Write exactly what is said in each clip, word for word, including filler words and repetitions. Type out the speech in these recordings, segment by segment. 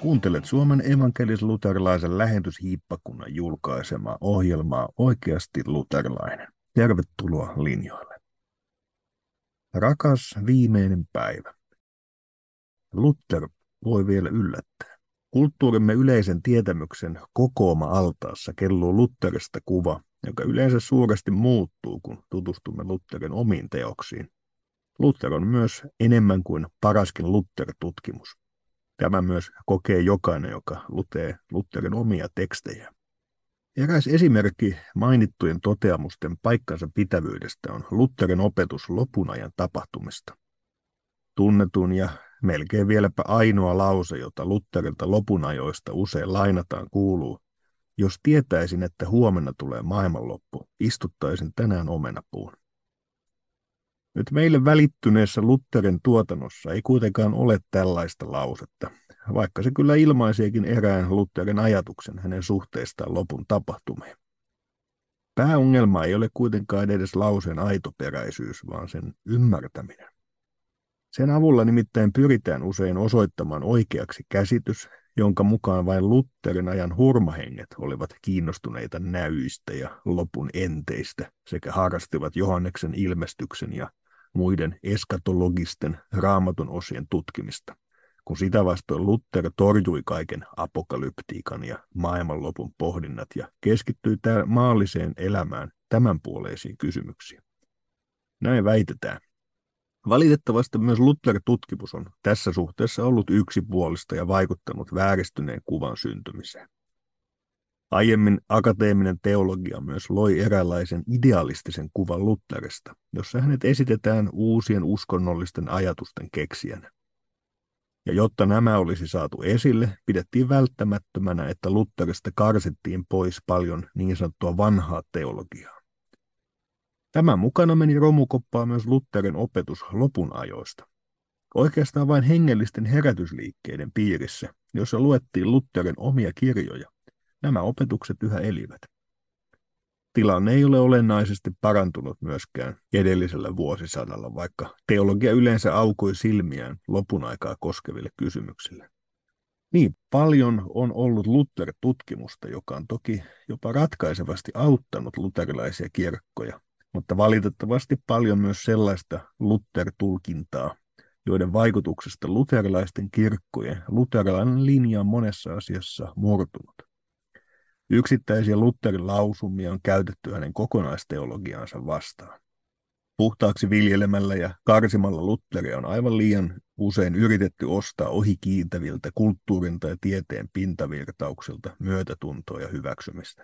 Kuuntelet Suomen evankelis-luterilaisen lähetyshiippakunnan julkaisemaa ohjelmaa Oikeasti luterilainen. Tervetuloa linjoille. Rakas viimeinen päivä. Luther voi vielä yllättää. Kulttuurimme yleisen tietämyksen kokooma altaassa kelluu Lutherista kuva, joka yleensä suuresti muuttuu, kun tutustumme Lutherin omiin teoksiin. Luther on myös enemmän kuin paraskin Luther-tutkimus. Tämä myös kokee jokainen, joka lukee Lutherin omia tekstejä. Eräs esimerkki mainittujen toteamusten paikkansa pitävyydestä on Lutherin opetus lopun ajan tapahtumista. Tunnetun ja melkein vieläpä ainoa lause, jota Lutherilta lopun ajoista usein lainataan, kuuluu: jos tietäisin, että huomenna tulee maailmanloppu, istuttaisin tänään omenapuun. Nyt meille välittyneessä Lutherin tuotannossa ei kuitenkaan ole tällaista lausetta, vaikka se kyllä ilmaiseekin erään Lutherin ajatuksen hänen suhteestaan lopun tapahtumiin. Pääongelma ei ole kuitenkaan edes lauseen aitoperäisyys, vaan sen ymmärtäminen. Sen avulla nimittäin pyritään usein osoittamaan oikeaksi käsitys, jonka mukaan vain Lutherin ajan hurmahenget olivat kiinnostuneita näyistä ja lopun enteistä sekä harrastivat Johanneksen ilmestyksen ja muiden eskatologisten raamatun osien tutkimista, kun sitä vastoin Luther torjui kaiken apokalyptiikan ja maailmanlopun pohdinnat ja keskittyi maalliseen elämään tämänpuoleisiin kysymyksiin. Näin väitetään. Valitettavasti myös Luther-tutkimus on tässä suhteessa ollut yksipuolista ja vaikuttanut vääristyneen kuvan syntymiseen. Aiemmin akateeminen teologia myös loi eräänlaisen idealistisen kuvan Lutherista, jossa hänet esitetään uusien uskonnollisten ajatusten keksijänä. Ja jotta nämä olisi saatu esille, pidettiin välttämättömänä, että Lutherista karsittiin pois paljon niin sanottua vanhaa teologiaa. Tämän mukana meni romukoppaan myös Lutherin opetus lopun ajoista. Oikeastaan vain hengellisten herätysliikkeiden piirissä, jossa luettiin Lutherin omia kirjoja, nämä opetukset yhä elivät. Tilanne ei ole olennaisesti parantunut myöskään edellisellä vuosisadalla, vaikka teologia yleensä aukoi silmiään lopun aikaa koskeville kysymyksille. Niin paljon on ollut Luther-tutkimusta, joka on toki jopa ratkaisevasti auttanut luterilaisia kirkkoja, mutta valitettavasti paljon myös sellaista Luther-tulkintaa, joiden vaikutuksesta luterilaisten kirkkojen luterilainen linja on monessa asiassa murtunut. Yksittäisiä Lutherin lausumia on käytetty hänen kokonaisteologiaansa vastaan. Puhtaaksi viljelemällä ja karsimalla Lutheria on aivan liian usein yritetty ostaa ohikiitäviltä kulttuurin tai tieteen pintavirtauksilta myötätuntoa ja hyväksymistä.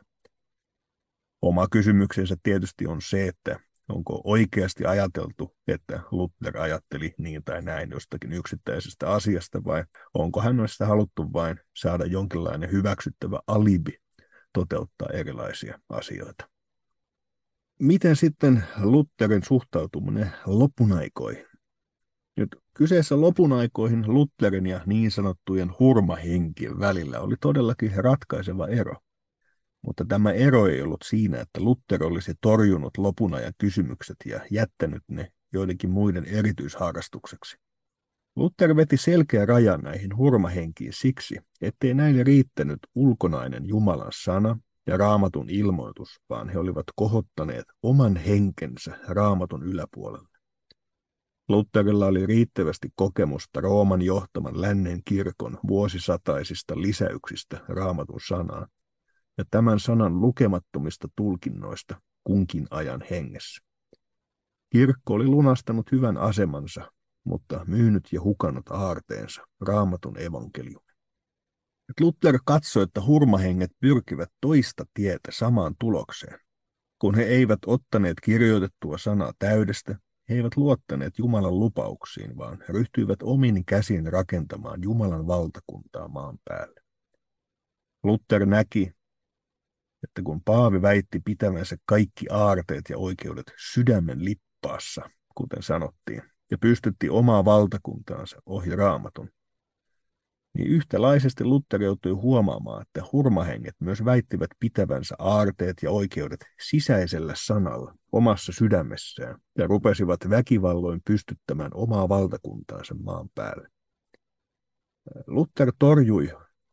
Oma kysymyksensä tietysti on se, että onko oikeasti ajateltu, että Luther ajatteli niin tai näin jostakin yksittäisestä asiasta, vai onko hänessä haluttu vain saada jonkinlainen hyväksyttävä alibi toteuttaa erilaisia asioita. Miten sitten Lutherin suhtautuminen lopun aikoihin? Nyt kyseessä lopun aikoihin Lutherin ja niin sanottujen hurmahenkien välillä oli todellakin ratkaiseva ero. Mutta tämä ero ei ollut siinä, että Luther olisi torjunut lopun ajan kysymykset ja jättänyt ne joidenkin muiden erityisharrastukseksi. Luther veti selkeä rajan näihin hurmahenkiin siksi, ettei näille riittänyt ulkonainen Jumalan sana ja raamatun ilmoitus, vaan he olivat kohottaneet oman henkensä raamatun yläpuolelle. Lutherilla oli riittävästi kokemusta Rooman johtaman lännen kirkon vuosisataisista lisäyksistä raamatun sanaan ja tämän sanan lukemattomista tulkinnoista kunkin ajan hengessä. Kirkko oli lunastanut hyvän asemansa, mutta myynyt ja hukannut aarteensa raamatun evankeliumin. Luther katsoi, että hurmahenget pyrkivät toista tietä samaan tulokseen. Kun he eivät ottaneet kirjoitettua sanaa täydestä, he eivät luottaneet Jumalan lupauksiin, vaan ryhtyivät omin käsin rakentamaan Jumalan valtakuntaa maan päälle. Luther näki, että kun Paavi väitti pitävänsä kaikki aarteet ja oikeudet sydämen lippaassa, kuten sanottiin, ja pystytti omaa valtakuntaansa ohi raamatun, niin yhtäläisesti Luther joutui huomaamaan, että hurmahenget myös väittivät pitävänsä aarteet ja oikeudet sisäisellä sanalla omassa sydämessään ja rupesivat väkivalloin pystyttämään omaa valtakuntaansa maan päälle. Luther torjui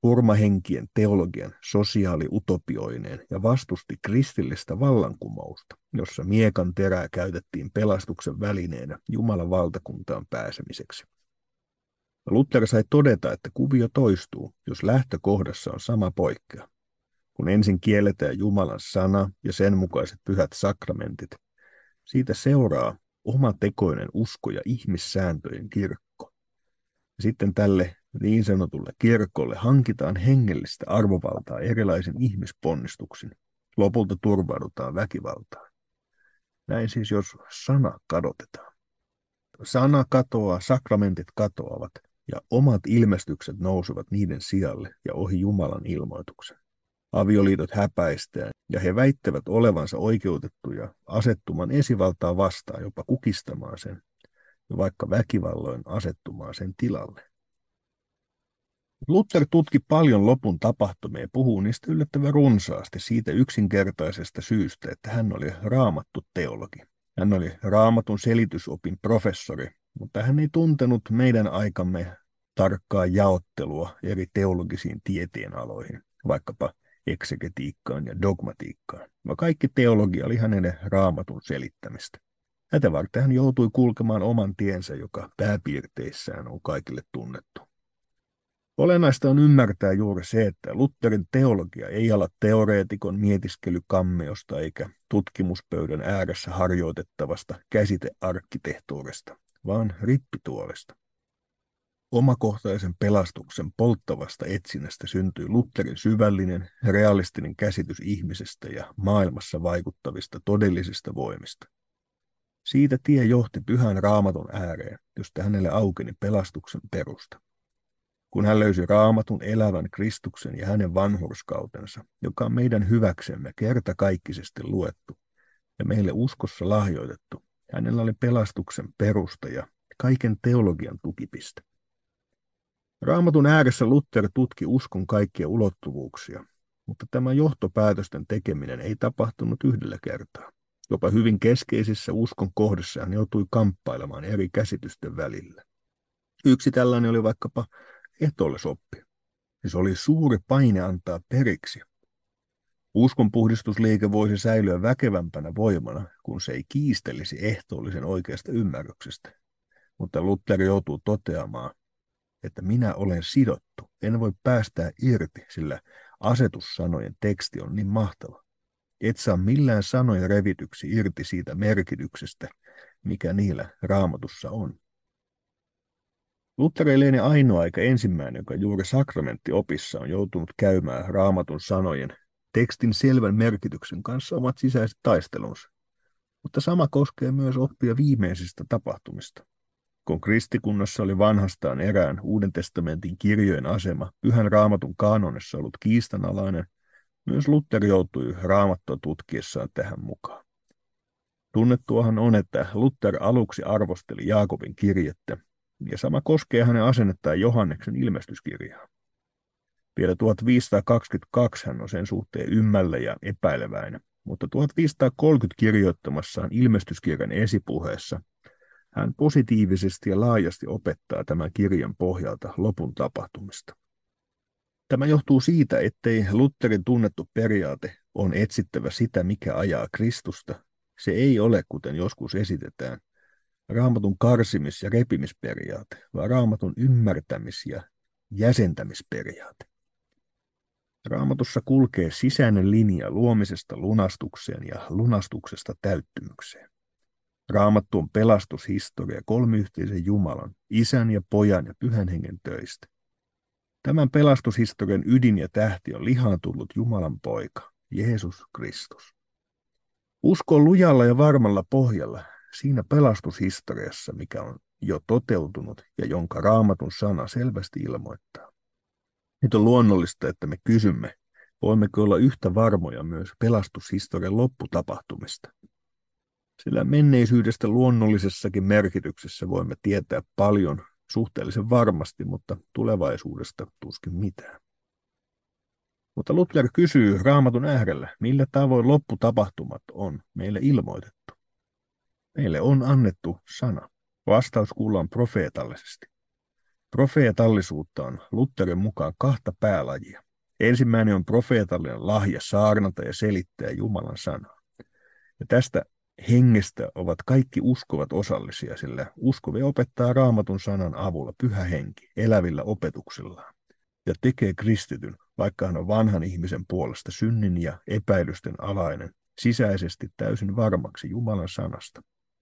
hurmahenkien teologian sosiaaliutopioineen ja vastusti kristillistä vallankumousta, jossa miekan terää käytettiin pelastuksen välineenä Jumalan valtakuntaan pääsemiseksi. Luther sai todeta, että kuvio toistuu, jos lähtökohdassa on sama poikkea. Kun ensin kielletään Jumalan sana ja sen mukaiset pyhät sakramentit, siitä seuraa omatekoinen usko ja ihmissääntöjen kirkko. Sitten tälle niin sanotulle kirkolle hankitaan hengellistä arvovaltaa erilaisin ihmisponnistuksin. Lopulta turvaudutaan väkivaltaan. Näin siis, jos sana kadotetaan. Sana katoaa, sakramentit katoavat ja omat ilmestykset nousevat niiden sijalle ja ohi Jumalan ilmoituksen. Avioliitot häpäistään ja he väittävät olevansa oikeutettuja asettumaan esivaltaa vastaan, jopa kukistamaan sen, ja vaikka väkivalloin asettumaan sen tilalle. Luther tutki paljon lopun tapahtumia ja puhuu niistä yllättävän runsaasti siitä yksinkertaisesta syystä, että hän oli raamattu teologi. Hän oli raamatun selitysopin professori, mutta hän ei tuntenut meidän aikamme tarkkaa jaottelua eri teologisiin tieteenaloihin, vaikkapa eksegetiikkaan ja dogmatiikkaan, vaan kaikki teologia oli hänelle raamatun selittämistä. Tätä varten hän joutui kulkemaan oman tiensä, joka pääpiirteissään on kaikille tunnettu. Olennaista on ymmärtää juuri se, että Lutherin teologia ei ala teoreetikon mietiskelykammiosta eikä tutkimuspöydän ääressä harjoitettavasta käsitearkkitehtuurista, vaan rippituolesta. Omakohtaisen pelastuksen polttavasta etsinnästä syntyi Lutherin syvällinen, realistinen käsitys ihmisestä ja maailmassa vaikuttavista todellisista voimista. Siitä tie johti pyhän raamatun ääreen, josta hänelle aukeni pelastuksen perusta. Kun hän löysi raamatun elävän Kristuksen ja hänen vanhurskautensa, joka on meidän hyväksemme kertakaikkisesti luettu ja meille uskossa lahjoitettu, hänellä oli pelastuksen perusta ja kaiken teologian tukipiste. Raamatun ääressä Luther tutki uskon kaikkia ulottuvuuksia, mutta tämä johtopäätösten tekeminen ei tapahtunut yhdellä kertaa. Jopa hyvin keskeisissä uskon kohdissa hän joutui kamppailemaan eri käsitysten välillä. Yksi tällainen oli vaikkapa ehtoollisoppi. Se oli suuri paine antaa periksi. Uskonpuhdistusliike voisi säilyä väkevämpänä voimana, kun se ei kiistelisi ehtoollisen oikeasta ymmärryksestä. Mutta Luther joutuu toteamaan, että minä olen sidottu, en voi päästää irti, sillä asetussanojen teksti on niin mahtava. Et saa millään sanoja revityksi irti siitä merkityksestä, mikä niillä Raamatussa on. Luther ei liene ainoa eikä ensimmäinen, joka juuri sakramentti-opissa on joutunut käymään Raamatun sanojen tekstin selvän merkityksen kanssa omat sisäiset taistelunsa. Mutta sama koskee myös oppia viimeisistä tapahtumista. Kun kristikunnassa oli vanhastaan erään Uuden testamentin kirjojen asema pyhän Raamatun kaanonissa ollut kiistanalainen, myös Luther joutui Raamattua tutkiessaan tähän mukaan. Tunnettuahan on, että Luther aluksi arvosteli Jaakobin kirjettä, ja sama koskee hänen asennettaan Johanneksen ilmestyskirjaa. Vielä tuhatviisisataakaksikymmentäkaksi hän on sen suhteen ymmällä ja epäileväinen, mutta tuhatviisisataakolmekymmentä kirjoittamassaan ilmestyskirjan esipuheessa hän positiivisesti ja laajasti opettaa tämän kirjan pohjalta lopun tapahtumista. Tämä johtuu siitä, ettei Lutherin tunnettu periaate on etsittävä sitä, mikä ajaa Kristusta. Se ei ole, kuten joskus esitetään, Raamatun karsimis- ja repimisperiaate, vaan Raamatun ymmärtämis- ja jäsentämisperiaate. Raamatussa kulkee sisäinen linja luomisesta lunastukseen ja lunastuksesta täyttymykseen. Raamattu on pelastushistoria kolmiyhteisen Jumalan, Isän ja Pojan ja Pyhän Hengen töistä. Tämän pelastushistorian ydin ja tähti on lihaan tullut Jumalan poika, Jeesus Kristus. Usko on lujalla ja varmalla pohjalla siinä pelastushistoriassa, mikä on jo toteutunut ja jonka Raamatun sana selvästi ilmoittaa. Nyt on luonnollista, että me kysymme, voimmeko olla yhtä varmoja myös pelastushistorian lopputapahtumista. Sillä menneisyydestä luonnollisessakin merkityksessä voimme tietää paljon suhteellisen varmasti, mutta tulevaisuudesta tuskin mitään. Mutta Luther kysyy Raamatun äärellä, millä tavoin lopputapahtumat on meille ilmoitettu. Meille on annettu sana. Vastaus kuullaan profeetallisesti. Profeetallisuutta on Lutherin mukaan kahta päälajia. Ensimmäinen on profeetallinen lahja saarnata ja selittää Jumalan sanaa. Ja tästä hengestä ovat kaikki uskovat osallisia, sillä uskovia opettaa Raamatun sanan avulla Pyhä Henki elävillä opetuksillaan ja tekee kristityn, vaikka hän on vanhan ihmisen puolesta synnin ja epäilysten alainen, sisäisesti täysin varmaksi Jumalan sanasta.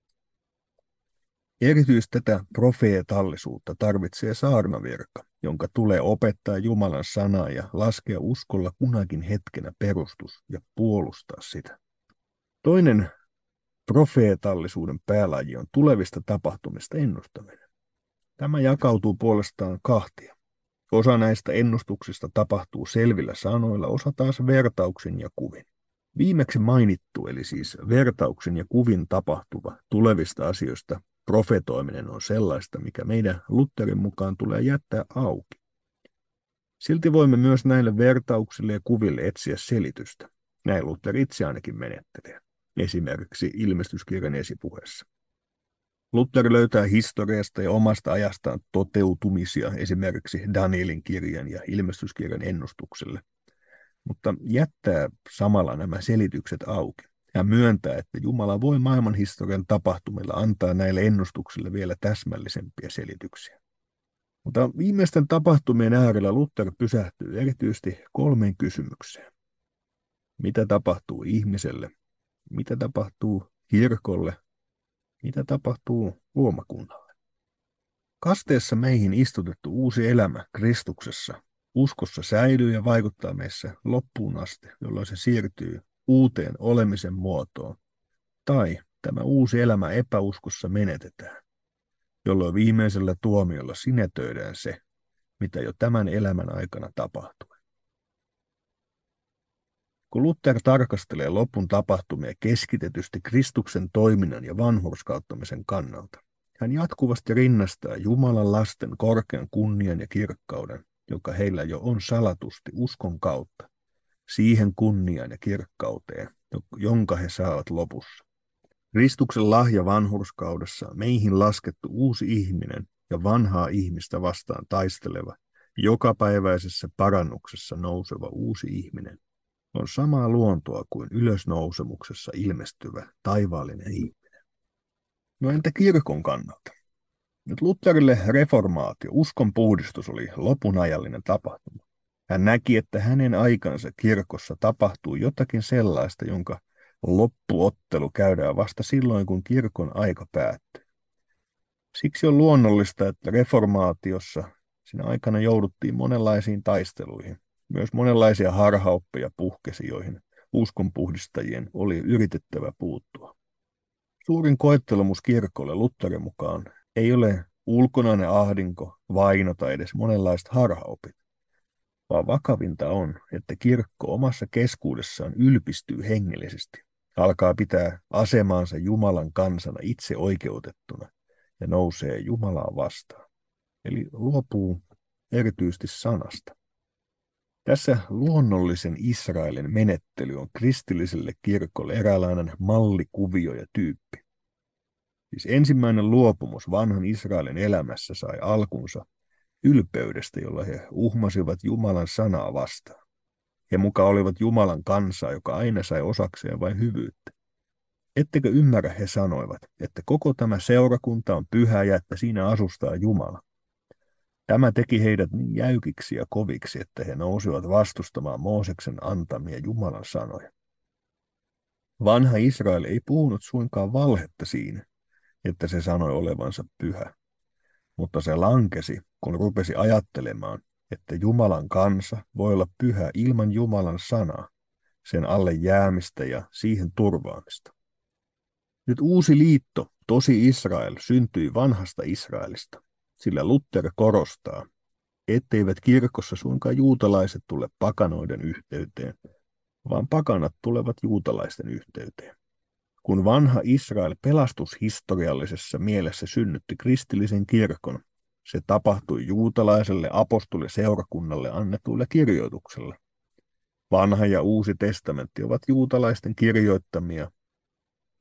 Erityisesti tätä profeetallisuutta tarvitsee saarnavirka, jonka tulee opettaa Jumalan sanaa ja laskea uskolla kunakin hetkenä perustus ja puolustaa sitä. Toinen profeetallisuuden päälaji on tulevista tapahtumista ennustaminen. Tämä jakautuu puolestaan kahtia. Osa näistä ennustuksista tapahtuu selvillä sanoilla, osa taas vertauksin ja kuvin. Viimeksi mainittu, eli siis vertauksin ja kuvin tapahtuva tulevista asioista profetoiminen on sellaista, mikä meidän Lutherin mukaan tulee jättää auki. Silti voimme myös näille vertauksille ja kuville etsiä selitystä. Näin Luther itse ainakin menettelee, esimerkiksi ilmestyskirjan esipuheessa. Luther löytää historiasta ja omasta ajastaan toteutumisia esimerkiksi Danielin kirjan ja ilmestyskirjan ennustukselle, mutta jättää samalla nämä selitykset auki. Hän myöntää, että Jumala voi maailmanhistorian tapahtumilla antaa näille ennustuksille vielä täsmällisempiä selityksiä. Mutta viimeisten tapahtumien äärellä Luther pysähtyy erityisesti kolmeen kysymykseen. Mitä tapahtuu ihmiselle? Mitä tapahtuu kirkolle? Mitä tapahtuu luomakunnalle? Kasteessa meihin istutettu uusi elämä Kristuksessa uskossa säilyy ja vaikuttaa meissä loppuun asti, jolloin se siirtyy uuteen olemisen muotoon. Tai tämä uusi elämä epäuskossa menetetään, jolloin viimeisellä tuomiolla sinetöidään se, mitä jo tämän elämän aikana tapahtui. Kun Luther tarkastelee lopun tapahtumia keskitetysti Kristuksen toiminnan ja vanhurskauttamisen kannalta, hän jatkuvasti rinnastaa Jumalan lasten korkean kunnian ja kirkkauden, joka heillä jo on salatusti uskon kautta, siihen kunniaan ja kirkkauteen, jonka he saavat lopussa. Kristuksen lahja vanhurskaudessa meihin laskettu uusi ihminen ja vanhaa ihmistä vastaan taisteleva, jokapäiväisessä parannuksessa nouseva uusi ihminen on samaa luontoa kuin ylösnousemuksessa ilmestyvä taivaallinen ihminen. No entä kirkon kannalta? Nyt Lutherille reformaatio, uskon puhdistus oli lopunajallinen tapahtuma. Hän näki, että hänen aikansa kirkossa tapahtuu jotakin sellaista, jonka loppuottelu käydään vasta silloin, kun kirkon aika päättyy. Siksi on luonnollista, että reformaatiossa siinä aikana jouduttiin monenlaisiin taisteluihin. Myös monenlaisia harhaoppeja puhkesi, joihin uskonpuhdistajien oli yritettävä puuttua. Suurin koettelemus kirkolle Lutherin mukaan ei ole ulkonainen ahdinko, vaino tai edes monenlaiset harhaopit, vaan vakavinta on, että kirkko omassa keskuudessaan ylpistyy hengellisesti, alkaa pitää asemaansa Jumalan kansana itse oikeutettuna ja nousee Jumalaa vastaan, eli luopuu erityisesti sanasta. Tässä luonnollisen Israelin menettely on kristilliselle kirkolle eräänlainen mallikuvio ja tyyppi. Siis ensimmäinen luopumus vanhan Israelin elämässä sai alkunsa ylpeydestä, jolla he uhmasivat Jumalan sanaa vastaan. He muka olivat Jumalan kansaa, joka aina sai osakseen vain hyvyyttä. Ettekö ymmärrä, he sanoivat, että koko tämä seurakunta on pyhä ja että siinä asustaa Jumala. Tämä teki heidät niin jäykiksi ja koviksi, että he nousivat vastustamaan Mooseksen antamia Jumalan sanoja. Vanha Israel ei puhunut suinkaan valhetta siinä, että se sanoi olevansa pyhä, mutta se lankesi, kun rupesi ajattelemaan, että Jumalan kansa voi olla pyhä ilman Jumalan sanaa, sen alle jäämistä ja siihen turvaamista. Nyt uusi liitto, tosi Israel, syntyi vanhasta Israelista, sillä Luther korostaa, etteivät kirkossa suinkaan juutalaiset tule pakanoiden yhteyteen, vaan pakanat tulevat juutalaisten yhteyteen. Kun vanha Israel pelastushistoriallisessa mielessä synnytti kristillisen kirkon, se tapahtui juutalaiselle apostoliseurakunnalle annetuilla kirjoituksilla. Vanha ja uusi testamentti ovat juutalaisten kirjoittamia.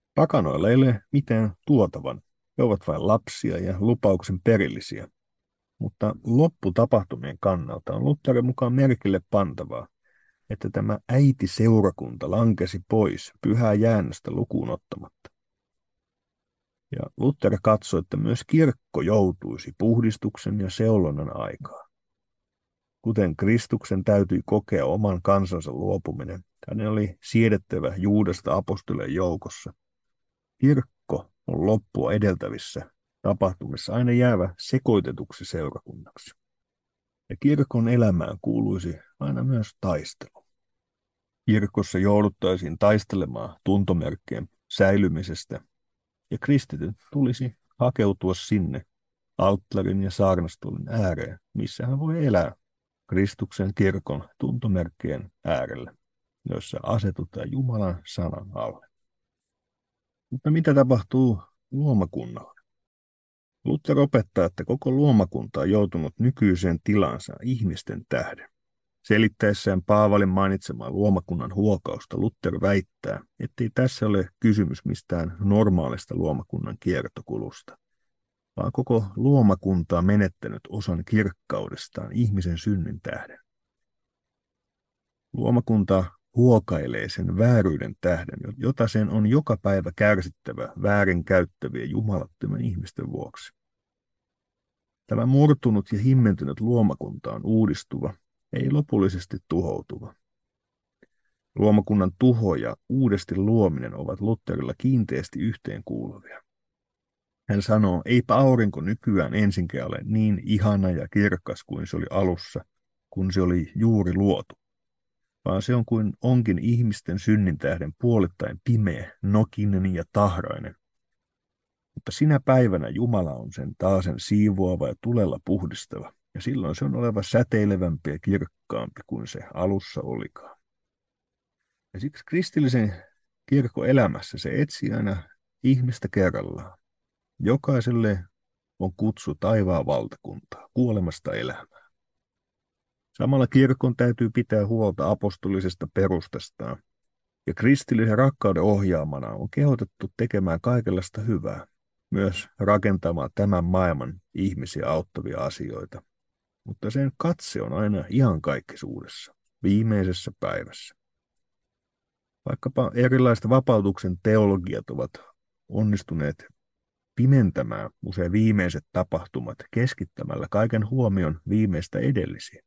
Pakanoilla ei ole mitään tuotavan. He ovat vain lapsia ja lupauksen perillisiä. mutta lopputapahtumien kannalta on Lutherin mukaan merkille pantavaa, että tämä äitiseurakunta lankesi pois pyhää jäännöstä lukuun ottamatta. Ja Luther katsoi, että myös kirkko joutuisi puhdistuksen ja seulonnan aikaan. Kuten Kristuksen täytyi kokea oman kansansa luopuminen, hänen oli siedettävä Juudasta apostoleen joukossa. Kirkko on loppua edeltävissä tapahtumissa aina jäävä sekoitetuksi seurakunnaksi. Ja kirkon elämään kuuluisi aina myös taistelu. Kirkossa jouduttaisiin taistelemaan tuntomerkkien säilymisestä, ja kristityt tulisi hakeutua sinne alttarin ja saarnastuolin ääreen, missä hän voi elää Kristuksen kirkon tuntomerkkien äärellä, joissa asetutaan Jumalan sanan alle. Mutta mitä tapahtuu luomakunnalle? Luther opettaa, että koko luomakunta on joutunut nykyiseen tilansa ihmisten tähden. Selittäessään Paavalin mainitsemaa luomakunnan huokausta Luther väittää, ettei tässä ole kysymys mistään normaalista luomakunnan kiertokulusta, vaan koko luomakunta on menettänyt osan kirkkaudestaan ihmisen synnin tähden. Luomakunta huokailee sen vääryyden tähden, jota sen on joka päivä kärsittävä väärinkäyttävien jumalattomien ihmisten vuoksi. Tämä murtunut ja himmentynyt luomakunta on uudistuva, ei lopullisesti tuhoutuva. Luomakunnan tuho ja uudesti luominen ovat Lutherilla kiinteästi yhteenkuuluvia. Hän sanoo, eipä aurinko nykyään ensinkään ole niin ihana ja kirkas kuin se oli alussa, kun se oli juuri luotu, vaan se on kuin onkin ihmisten synnin tähden puolittain pimeä, nokinen ja tahrainen. Mutta sinä päivänä Jumala on sen taasen siivoava ja tulella puhdistava, ja silloin se on oleva säteilevämpi ja kirkkaampi kuin se alussa olikaan. Ja siksi kristillisen kirkon elämässä se etsii aina ihmistä kerrallaan. Jokaiselle on kutsu taivaan valtakuntaa, kuolemasta elämään. Samalla kirkon täytyy pitää huolta apostolisesta perustastaan, ja kristillisen rakkauden ohjaamana on kehotettu tekemään kaikenlaista hyvää, myös rakentamaan tämän maailman ihmisiä auttavia asioita. Mutta sen katse on aina iankaikkisuudessa, viimeisessä päivässä. Vaikkapa erilaiset vapautuksen teologiat ovat onnistuneet pimentämään usein viimeiset tapahtumat keskittämällä kaiken huomion viimeistä edellisiin.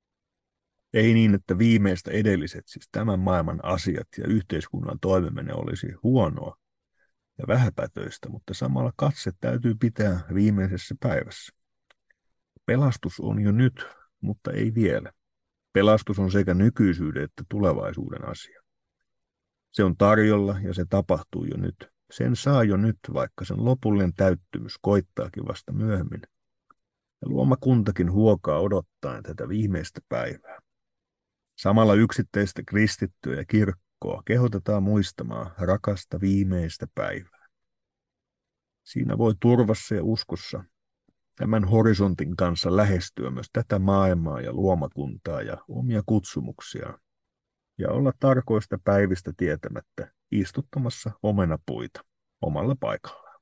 Ei niin, että viimeistä edelliset, siis tämän maailman asiat ja yhteiskunnan toimiminen olisi huonoa ja vähäpätöistä, mutta samalla katse täytyy pitää viimeisessä päivässä. Pelastus on jo nyt, mutta ei vielä. Pelastus on sekä nykyisyyden että tulevaisuuden asia. Se on tarjolla ja se tapahtuu jo nyt. Sen saa jo nyt, vaikka sen lopullinen täyttymys koittaakin vasta myöhemmin. Ja luomakuntakin huokaa odottaen tätä viimeistä päivää. Samalla yksittäistä kristittyä ja kirkkoa kehotetaan muistamaan rakasta viimeistä päivää. Siinä voi turvassa ja uskossa tämän horisontin kanssa lähestyä myös tätä maailmaa ja luomakuntaa ja omia kutsumuksiaan ja olla tarkoista päivistä tietämättä istuttamassa omenapuita omalla paikallaan.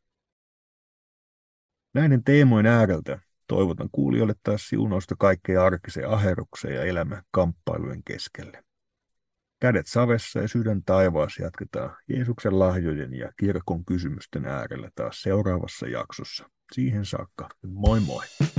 Näiden teemojen ääreltä toivotan kuulijoille taas siunausta kaikkeen arkiseen aherrukseen ja elämän kamppailujen keskelle. Kädet savessa ja sydän taivaassa jatketaan Jeesuksen lahjojen ja kirkon kysymysten äärellä taas seuraavassa jaksossa. Siihen saakka, moi moi!